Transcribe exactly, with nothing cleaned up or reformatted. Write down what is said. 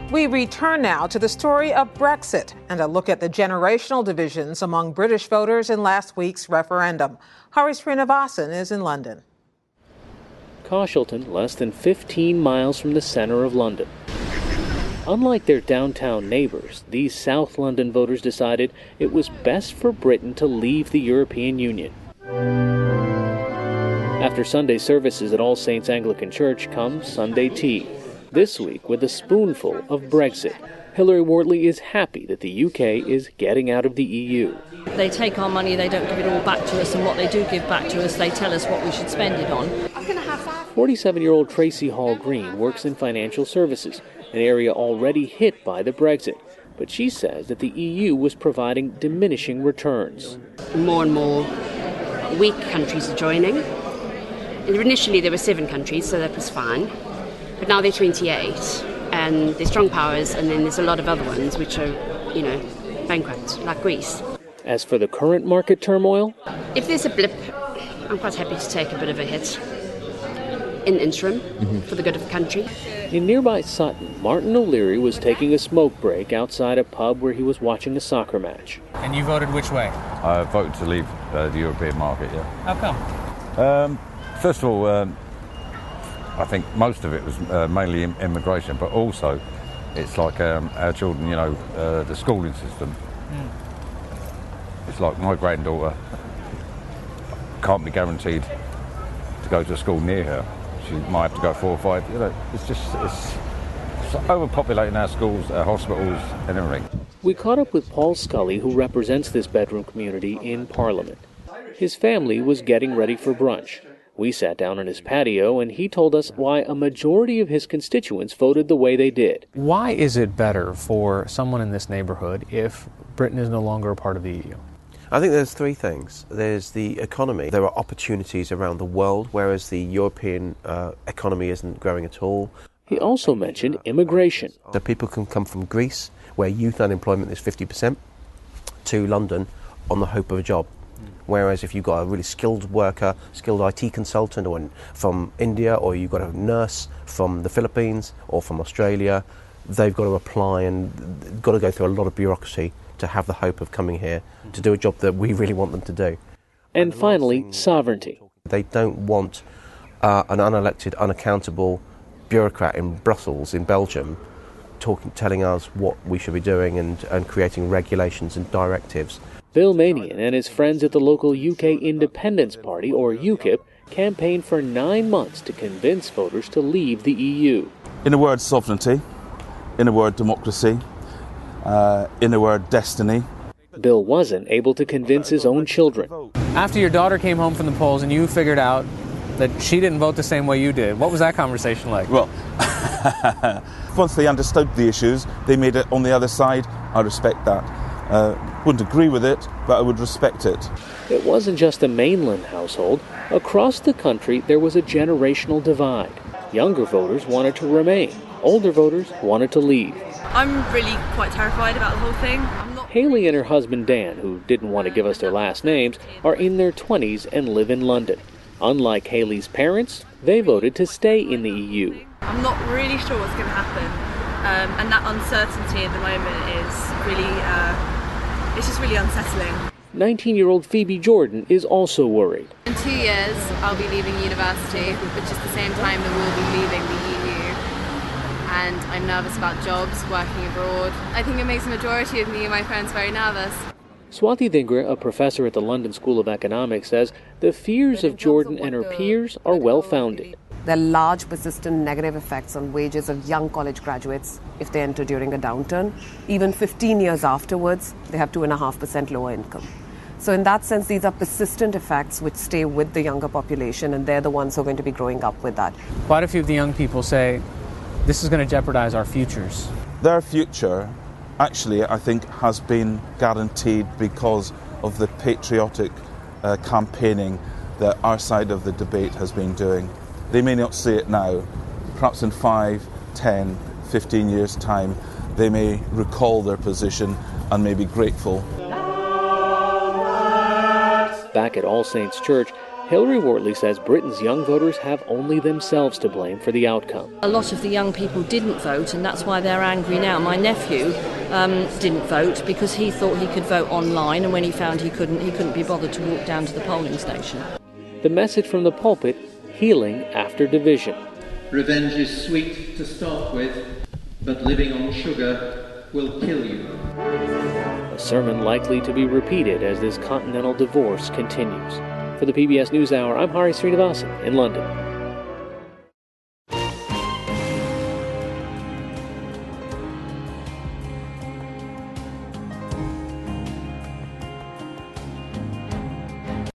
We return now to the story of Brexit and a look at the generational divisions among British voters in last week's referendum. Hari Srinivasan is in London. Coshelton, less than fifteen miles from the centre of London. Unlike their downtown neighbours, these South London voters decided it was best for Britain to leave the European Union. After Sunday services at All Saints Anglican Church comes Sunday tea. This week with a spoonful of Brexit. Hilary Wardley is happy that the U K is getting out of the E U. They take our money, they don't give it all back to us, and what they do give back to us, they tell us what we should spend it on. forty-seven-year-old Tracy Hall Green works in financial services, an area already hit by the Brexit. But she says that the E U was providing diminishing returns. More and more weak countries are joining. Initially there were seven countries, so that was fine. But now there are twenty-eight, and there's strong powers, and then there's a lot of other ones which are, you know, bankrupt, like Greece. As for the current market turmoil? If there's a blip, I'm quite happy to take a bit of a hit in the interim mm-hmm. for the good of the country. In nearby Sutton, Martin O'Leary was taking a smoke break outside a pub where he was watching a soccer match. And you voted which way? I voted to leave uh, the European market, yeah. How come? Um, first of all, um, I think most of it was uh, mainly immigration, but also it's like um, our children, you know, uh, the schooling system. Mm. It's like my granddaughter can't be guaranteed to go to a school near her. She might have to go four or five. You know, it's just it's, it's overpopulating our schools, our hospitals, and everything. We caught up with Paul Scully, who represents this bedroom community in Parliament. His family was getting ready for brunch. We sat down on his patio, and he told us why a majority of his constituents voted the way they did. Why is it better for someone in this neighborhood if Britain is no longer a part of the E U? I think there's three things. There's the economy. There are opportunities around the world, whereas the European uh, economy isn't growing at all. He also mentioned immigration. So people can come from Greece, where youth unemployment is fifty percent, to London on the hope of a job. Whereas if you've got a really skilled worker, skilled I T consultant or in, from India, or you've got a nurse from the Philippines or from Australia, they've got to apply and got to go through a lot of bureaucracy to have the hope of coming here to do a job that we really want them to do. And finally, sovereignty. They don't want uh, an unelected, unaccountable bureaucrat in Brussels, in Belgium, talking, telling us what we should be doing and, and creating regulations and directives. Bill Manion and his friends at the local U K Independence Party, or UKIP, campaigned for nine months to convince voters to leave the E U. In a word, sovereignty. In a word, democracy. Uh, in a word, destiny. Bill wasn't able to convince his own children. After your daughter came home from the polls and you figured out that she didn't vote the same way you did, what was that conversation like? Well, once they understood the issues, they made it on the other side. I respect that. Uh, wouldn't agree with it, but I would respect it. It wasn't just a mainland household. Across the country, there was a generational divide. Younger voters wanted to remain. Older voters wanted to leave. I'm really quite terrified about the whole thing. I'm not... Haley and her husband Dan, who didn't want to give us their last names, are in their twenties and live in London. Unlike Haley's parents, they voted to stay in the E U. I'm not really sure what's going to happen, um, and that uncertainty at the moment is really, uh, it's just really unsettling. nineteen-year-old Phoebe Jordan is also worried. In two years, I'll be leaving university, which is the same time that we'll be leaving the E U. And I'm nervous about jobs, working abroad. I think it makes the majority of me and my friends very nervous. Swati Dhingra, a professor at the London School of Economics, says the fears of Jordan and her peers are well-founded. There are large, persistent negative effects on wages of young college graduates if they enter during a downturn. Even fifteen years afterwards, they have two point five percent lower income. So in that sense, these are persistent effects which stay with the younger population, and they're the ones who are going to be growing up with that. Quite a few of the young people say this is going to jeopardize our futures. Their future, actually, I think, has been guaranteed because of the patriotic uh, campaigning that our side of the debate has been doing. They may not see it now. Perhaps in five, ten, fifteen years' time, they may recall their position and may be grateful. Back at All Saints Church, Hilary Wortley says Britain's young voters have only themselves to blame for the outcome. A lot of the young people didn't vote, and that's why they're angry now. My nephew um, didn't vote because he thought he could vote online, and when he found he couldn't, he couldn't be bothered to walk down to the polling station. The message from the pulpit, healing after division. Revenge is sweet to start with, but living on sugar will kill you. A sermon likely to be repeated as this continental divorce continues. For the P B S NewsHour, I'm Hari Srinivasan in London.